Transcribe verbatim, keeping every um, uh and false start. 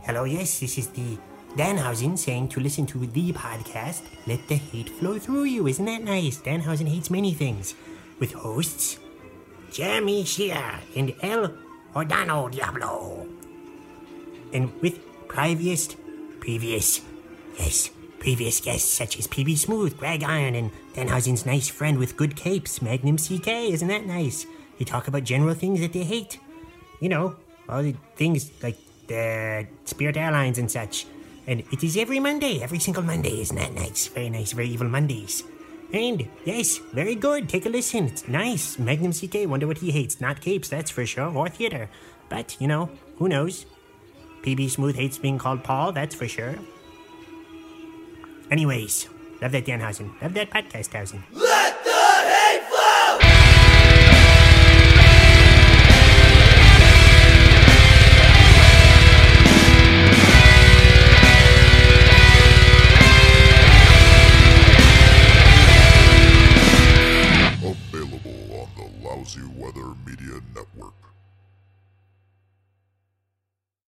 Hello, yes, this is the Danhausen saying to listen to the podcast, Let the Hate Flow Through You. Isn't that nice? Danhausen hates many things. With hosts, Jeremy Shear and El Ordano Diablo. And with previous, previous, yes, previous guests such as P B Smooth, Greg Iron, and Danhausen's nice friend with good capes, Magnum C K. Isn't that nice? They talk about general things that they hate. You know, all the things like the Spirit Airlines and such. And it is every Monday, every single Monday. Isn't that nice? Very nice, very evil Mondays. And, yes, very good. Take a listen. It's nice. Magnum C K, wonder what he hates. Not capes, that's for sure, or theater. But, you know, who knows? P B Smooth hates being called Paul, that's for sure. Anyways, love that Danhausen. Love that podcast, Hausen. Let the hate flow! Available on the Lousy Weather Media Network.